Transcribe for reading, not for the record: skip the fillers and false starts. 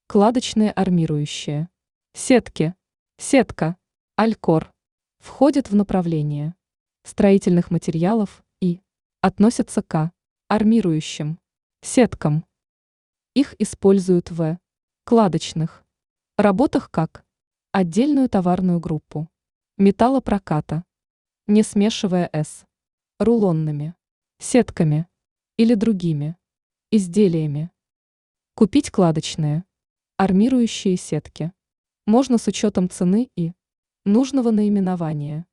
Кладочные армирующие. Сетки. Сетка. Алькор. Входят в направление строительных материалов и относятся к армирующим сеткам. Их используют в кладочных работах как отдельную товарную группу металлопроката, не смешивая с рулонными сетками или другими изделиями. Купить кладочные армирующие сетки можно с учетом цены и нужного наименования.